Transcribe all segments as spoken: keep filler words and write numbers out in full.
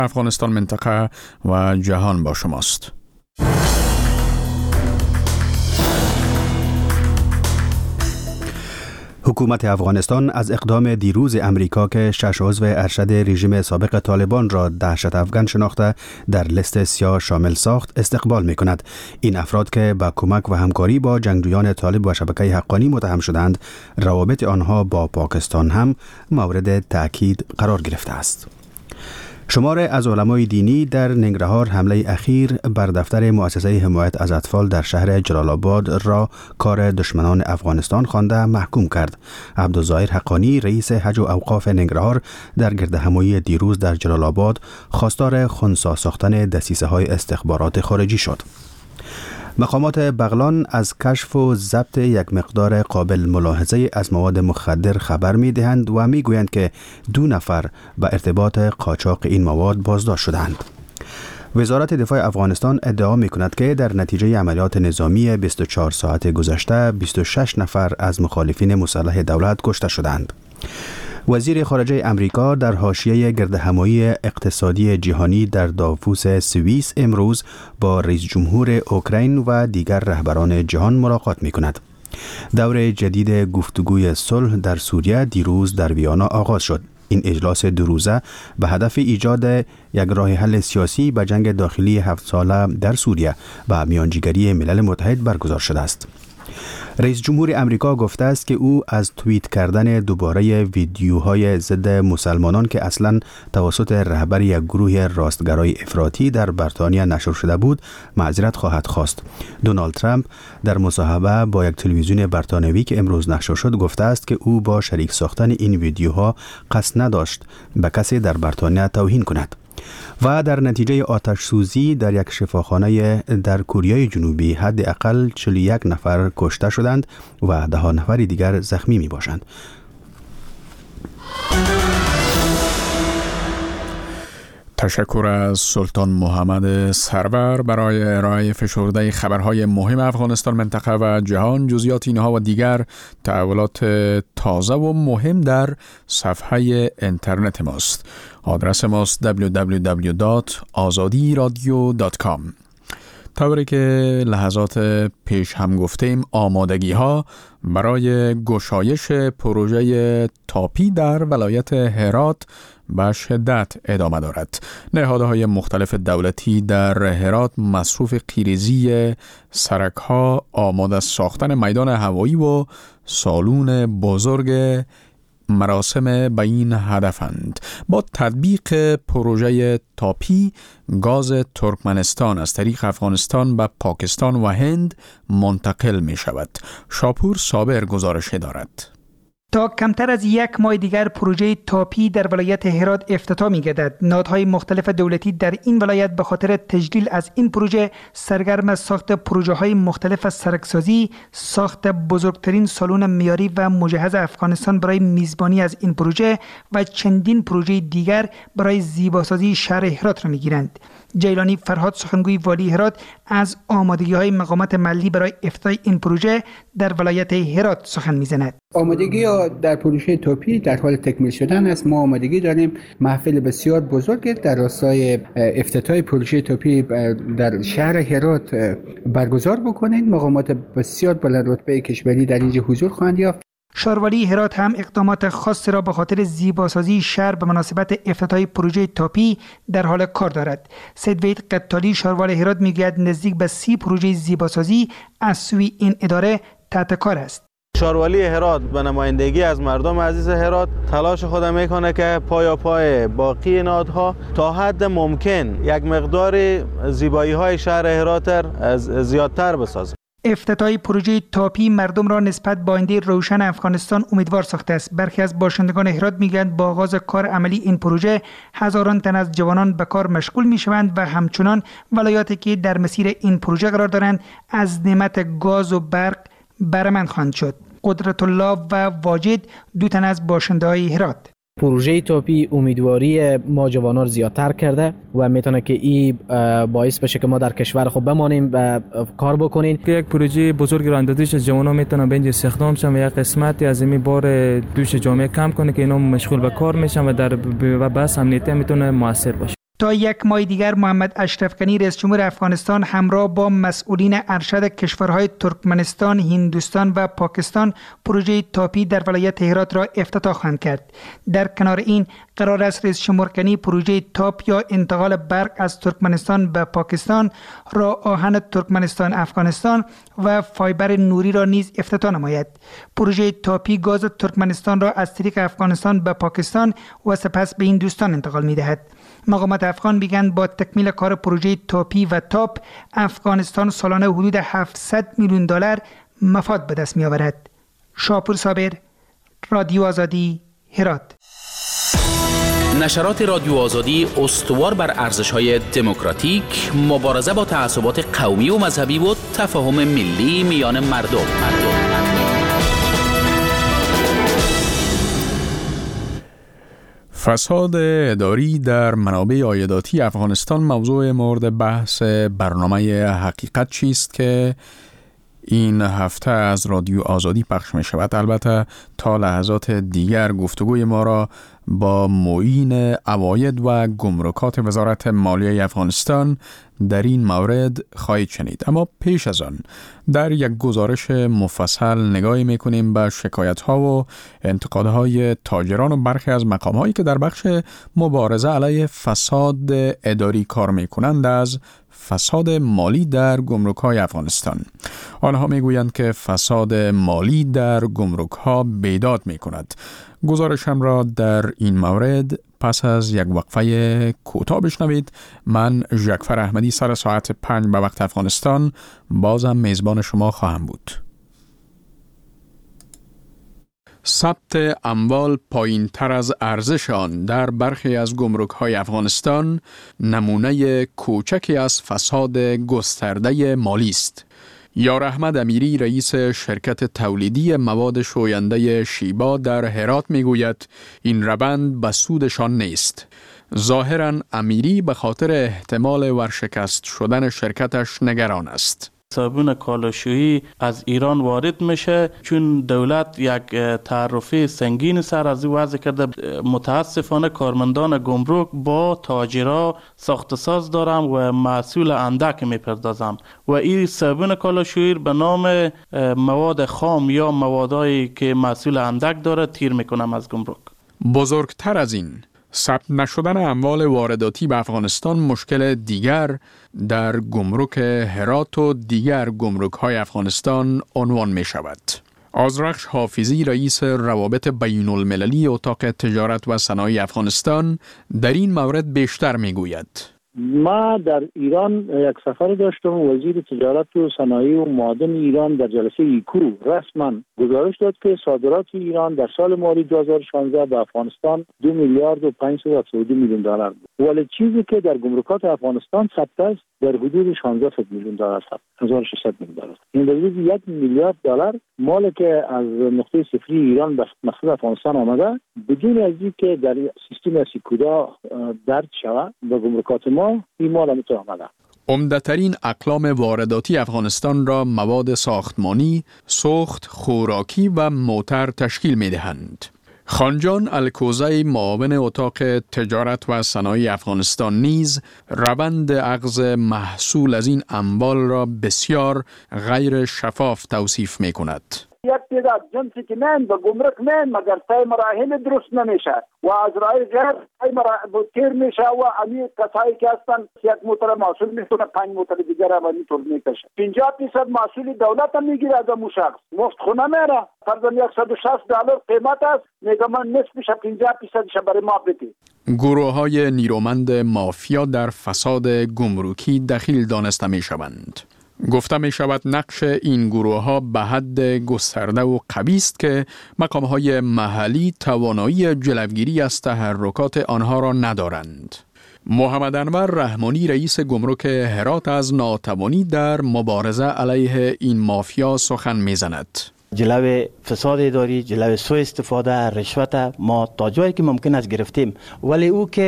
افغانستان منطقه و جهان با شماست. حکومت افغانستان از اقدام دیروز امریکا که شش عضو ارشد رژیم سابق طالبان را دهشت افغان شناخته در لیست سیاه شامل ساخت استقبال می کند. این افراد که با کمک و همکاری با جنگجویان طالب و شبکه حقانی متهم شدند، روابط آنها با پاکستان هم مورد تأکید قرار گرفته است. شمار از علمای دینی در ننگرهار حمله اخیر بر دفتر مؤسسه حمایت از اطفال در شهر جلال آباد را کار دشمنان افغانستان خوانده محکوم کرد. عبدالظاهر حقانی رئیس حج و اوقاف ننگرهار در گردهمایی دیروز در جلال آباد خواستار خنثی ساختن دسیسه های استخبارات خارجی شد. مقامات بغلان از کشف و ضبط یک مقدار قابل ملاحظه از مواد مخدر خبر می دهند و می گویند که دو نفر به ارتباط قاچاق این مواد بازداشت شدند. وزارت دفاع افغانستان ادعا می کند که در نتیجه عملیات نظامی بیست و چهار ساعت گذشته بیست و شش نفر از مخالفین مسلح دولت کشته شدند. وزیر خارجه امریکا در حاشیه گردهمایی اقتصادی جهانی در داووس سوئیس امروز با رئیس جمهور اوکراین و دیگر رهبران جهان ملاقات می کند. دور جدید گفتگوی صلح در سوریه دیروز در ویانا آغاز شد. این اجلاس دو روزه به هدف ایجاد یک راه حل سیاسی به جنگ داخلی هفت ساله در سوریه و میانجیگری ملل متحد برگزار شده است. رئیس جمهور امریکا گفته است که او از توییت کردن دوباره ویدیوهای ضد مسلمانان که اصلاً توسط رهبر یک گروه راستگرای افراطی در بریتانیا نشر شده بود معذرت خواهد خواست. دونالد ترامپ در مصاحبه با یک تلویزیون بریتانیایی که امروز نشر شد گفته است که او با شریک ساختن این ویدیوها قصد نداشت به کسی در بریتانیا توهین کند. و در نتیجه آتش سوزی در یک شفاخانه در کره جنوبی حداقل چهل و یک نفر کشته شدند و ده نفر دیگر زخمی می باشند. تشکر از سلطان محمد سرور برای ارائه فشرده خبرهای مهم افغانستان منطقه و جهان. جزئیات اینها و دیگر تحولات تازه و مهم در صفحه اینترنت ماست. آدرس ماست دبلیو دبلیو دبلیو دات آزادی رادیو دات کام. طوری که لحظات پیش هم گفتیم آمادگی ها برای گشایش پروژه تاپی در ولایت هرات به شدت ادامه دارد. نهادهای مختلف دولتی در هرات مصروف قیریزی سرک ها، آماده ساختن میدان هوایی و سالون بزرگ مراسم به این هدفند. با تطبیق پروژه تاپی گاز ترکمنستان از طریق افغانستان به پاکستان و هند منتقل می شود. شاپور صابر گزارش دارد. تا کمتر از یک ماه دیگر پروژه تاپی در ولایت هرات افتتاح می‌گردد. نهادهای مختلف دولتی در این ولایت به خاطر تجلیل از این پروژه سرگرم ساخت پروژه‌های مختلف از سرکسازی، ساخت بزرگترین سالن معیاری و مجهز افغانستان برای میزبانی از این پروژه و چندین پروژه دیگر برای زیباسازی شهر هرات را می‌گیرند. جیلانی فرهاد سخنگوی والی هرات از آمادگی‌های مقامات محلی برای افتتاح این پروژه در ولایت هرات سخن می‌زند. آمادگی در پروژه تاپی در حال تکمیل شدن است. ما آمادگی داریم محفل بسیار بزرگ در راستای افتتاح پروژه تاپی در شهر هرات برگزار بکنیم. مقامات بسیار بلند رتبه کشوری در اینجا حضور خواهند یافت. شاروالی هرات هم اقدامات خاصی را به خاطر زیباسازی شهر به مناسبت افتتاح پروژه تاپی در حال کار دارد. سید وحید قطالی شاروال هرات میگوید نزدیک به سی پروژه زیباسازی از سوی این اداره تحت کار است. شاروالی هرات به نمایندگی از مردم عزیز هرات تلاش خود میکنه که پایا پای باقی نهادها تا حد ممکن یک مقدار زیبایی های شهر هرات زیادتر بسازه. افتتاح پروژه تاپی مردم را نسبت به آینده روشن افغانستان امیدوار ساخته است. برخی از باشندگان هرات میگویند با آغاز کار عملی این پروژه هزاران تن از جوانان به کار مشغول میشوند و همچنان ولایاتی که در مسیر این پروژه قرار دارند از نعمت گاز و برق برمند خواهند شد. قدرت الله و واجد دو تن از باشنده‌های هرات. پروژه تاپی امیدواری ما جوانان زیادتر کرده و میتونه که این باعث بشه که ما در کشور خود بمانیم و کار بکنیم. یک پروژه بزرگ را اندازش از جوانان میتونه به اینجا استخدام شن و یک قسمتی از این بار دوش جامعه کم کنه که اینا مشغول به کار میشن و در و بس امنیتی میتونه موثر باشه. تا یک ماه دیگر محمد اشرف غنی رئیس جمهور افغانستان همراه با مسئولین ارشد کشورهای ترکمنستان، هندوستان و پاکستان پروژه تاپی در ولایت هرات را افتتاح خواهند کرد. در کنار این قرار است رئیس جمهور غنی پروژه تاپ یا انتقال برق از ترکمنستان به پاکستان، راه آهن ترکمنستان افغانستان و فایبر نوری را نیز افتتاح نماید. پروژه تاپی گاز ترکمنستان را از طریق افغانستان به پاکستان و سپس به هندوستان انتقال می دهد. مقامات افغان میگن با تکمیل کار پروژه تاپی و تاپ افغانستان سالانه حدود هفتصد میلیون دلار مفاد به دست می آورد. شاپور صابر، رادیو آزادی، هرات. نشرات رادیو آزادی استوار بر ارزش‌های دموکراتیک، مبارزه با تعصبات قومی و مذهبی و تفاهم ملی میان مردم. مردم. فساد اداری در منابع عایداتی افغانستان موضوع مورد بحث برنامه حقیقت چیست که این هفته از رادیو آزادی پخش می شود. البته تا لحظات دیگر گفتگوی ما را با معین عواید و گمرکات وزارت مالیه افغانستان در این مورد خواهید شنید. اما پیش از آن در یک گزارش مفصل نگاهی میکنیم به شکایت ها و انتقادهای تاجران و برخی از مقام هایی که در بخش مبارزه علیه فساد اداری کار میکنند از فساد مالی در گمرک های افغانستان. آنها میگویند که فساد مالی در گمرک ها بیداد میکند. گزارشم را در این مورد پس از یک وقفه کوتاه بشنوید. من ژکفر احمدی سر ساعت پنج به وقت افغانستان بازم میزبان شما خواهم بود. ثبت اموال پایین تر از ارزش آن در برخی از گمرک های افغانستان نمونه کوچکی از فساد گسترده مالی است. یار احمد امیری رئیس شرکت تولیدی مواد شوینده شیبا در هرات میگوید این روند به سودشان نیست. ظاهراً امیری به خاطر احتمال ورشکست شدن شرکتش نگران است. صابون کالاشویی از ایران وارد میشه چون دولت یک تعرفه سنگین سر از او وضع کرده. متاسفانه کارمندان گمرک با تاجرها ساخت ساز دارم و محصول اندک میپردازم و این صابون کالاشویی به نام مواد خام یا موادایی که محصول اندک داره تیر میکنم از گمرک. بزرگتر از این، ثبت نشدن اموال وارداتی به افغانستان مشکل دیگر در گمرک هرات و دیگر گمرک های افغانستان عنوان می شود. آذرخش حافظی رئیس روابط بین المللی اتاق تجارت و صنایع افغانستان در این مورد بیشتر می گوید. ما در ایران یک سفر داشتم. وزیر تجارت و صنایع و معادن ایران در جلسه ایکو رسما گزارش داد که صادرات ایران در سال مالی دو هزار و شانزده به افغانستان دو میلیارد و پانصد و هفتاد و دو میلیون دلار بود، ولی چیزی که در گمرکات افغانستان ثبت است در حدود شانزده میلیون دلار ثبت هزار و ششصد میلیون دلار. این در حدود یک میلیارد دلار مالی که از نقطه صفری ایران به مقصد افغانستان آمده بدون از اینکه در سیستم سیکودا درج شود به گمرکات ما این مال هم تو آمده. عمده‌ترین اقلام وارداتی افغانستان را مواد ساختمانی، سوخت، خوراکی و موتر تشکیل می‌دهند. خانجان الکوزی معاون اتاق تجارت و صنایع افغانستان نیز روند اخذ محصول از این اموال را بسیار غیر شفاف توصیف می‌کند. یک تعداد جنسی که من به گمرک من مگر سه مراحل درست نمیشه و از رای غیر سه مراحل تیر میشه و امی کسایی که هستن یک موتر محصول میتونه پنج موتر دیگر را اینطور میکشه. پنجاه درصد محصول دولت هم میگیره از اون شخص، مفت خونه میره. فرضاً صد و شصت دلار قیمت است، میگه من نصفش پنجاه درصدش برای ما بدید. گروه های نیرومند مافیا در فساد گمرکی دخیل دانسته میشوند. گفته می شود نقش این گروه ها به حد گسترده و قوی است که مقام های محلی توانایی جلوگیری از تحرکات آنها را ندارند. محمد انور رحمانی رئیس گمرک هرات از ناتوانی در مبارزه علیه این مافیا سخن می زند. جلوه فساد اداری، جلوه سوء استفاده، رشوت ما تا جایی که ممکن است گرفتیم، ولی او که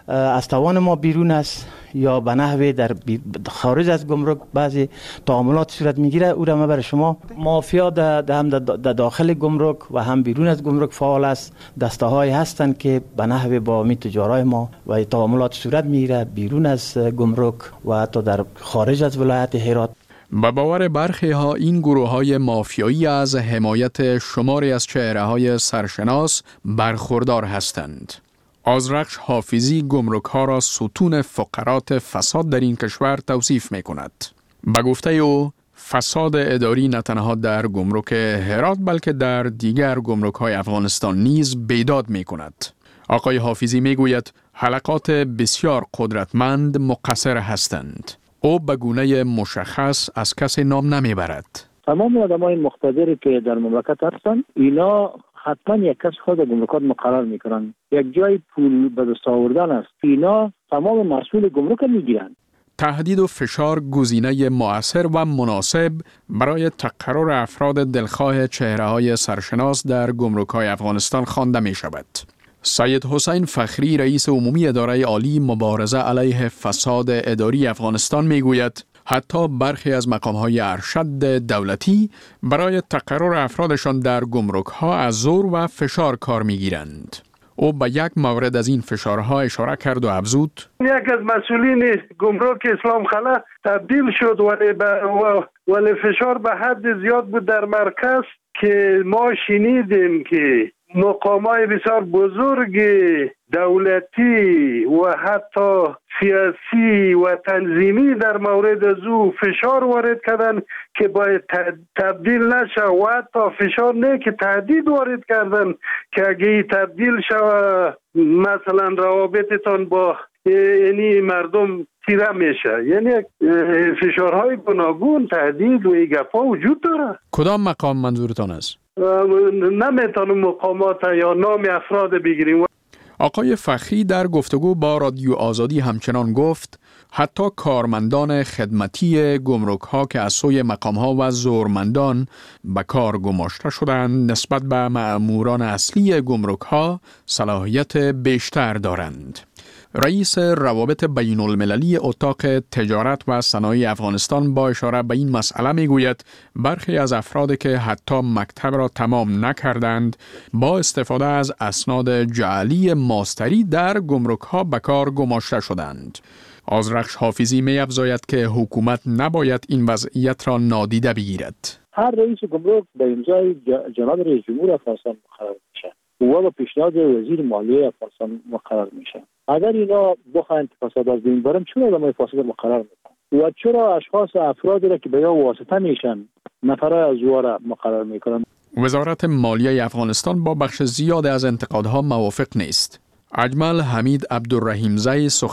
از توان ما بیرون است یا به نحوی در خارج از گمرک بعضی تعاملات صورت میگیره، او را من برای شما مافیا در هم در داخل گمرک و هم بیرون از گمرک فعال است. دسته های هستند که به نحوی با می تجارای ما و تعاملات صورت میگیره بیرون از گمرک و حتی در خارج از ولایت هرات. به باور برخی ها این گروه های مافیایی از حمایت شماری از چهره های سرشناس برخوردار هستند. آذرخش حافظی گمرک ها را ستون فقرات فساد در این کشور توصیف می کند. به گفته او فساد اداری نه تنها در گمرک هرات بلکه در دیگر گمرک های افغانستان نیز بیداد می کند. آقای حافظی می گوید حلقات بسیار قدرتمند مقصر هستند. او به گونه مشخص از کسی نام نمی برد. تمام آدمای مقتدری که در مملکت هستند اینا حتما یک کس خود گمرکات مقرر میکنن. یک جای پول به دست آوردن است. اینا تمام مسئول گمرک میگیرن. تهدید و فشار گزینه مؤثر و مناسب برای تقرر افراد دلخواه چهره‌های سرشناس در گمرک‌های افغانستان خوانده می‌شود. سید حسین فخری رئیس عمومی اداره عالی مبارزه علیه فساد اداری افغانستان میگوید حتی برخی از مقام‌های ارشد دولتی برای تقرر افرادشان در گمرک‌ها از زور و فشار کار می‌گیرند. او به یک مورد از این فشارها اشاره کرد و افزود: یک از مسئولین گمرک اسلام خلا تبدیل شد ولی, ولی فشار به حد زیاد بود در مرکز که ما شنیدیم که مقامات بسیار بزرگ دولتی و حتی سیاسی و تنظیمی در مورد از او فشار وارد کردن که باید تبدیل نشه و حتی فشار نه که تهدید وارد کردن که اگه تبدیل شوه مثلا روابطتان با یعنی مردم تیره میشه. یعنی فشارهای گوناگون تهدید و ایگفا وجود داره. کدام مقام منظورتان است؟ نمیتونم مقامات یا نام افراد بگیریم. آقای فخری در گفتگو با رادیو آزادی همچنان گفت حتی کارمندان خدمتی گمرک ها که از سوی مقام ها و زورمندان به کار گماشته شدند نسبت به مأموران اصلی گمرک ها صلاحیت بیشتر دارند. رئیس روابط بین المللی اتاق تجارت و صنایع افغانستان با اشاره به این مسئله می گوید برخی از افرادی که حتی مکتب را تمام نکردند با استفاده از اسناد جعلی ماستری در گمرک ها به کار گماشته شدند. آذرخش حافظی می افزاید که حکومت نباید این وضعیت را نادیده بگیرد. هر رئیس گمرک به امضای جناب رئیس جمهور افغانستان مقرر میشه و با پیشنهاد وزیر مالیه افغانستان مقرر میشه. اگر اینا بخواهند فساد از بین برن چرا آدمای فاسد مقرر میکنن و چرا اشخاص افرادی را که به یا واسطه میشن نفرای از جوار مقرر میکنن؟ وزارت مالیه افغانستان با بخش زیاد از انتقادها موافق نیست. اجمل حمید عبدالرحیم زی سخن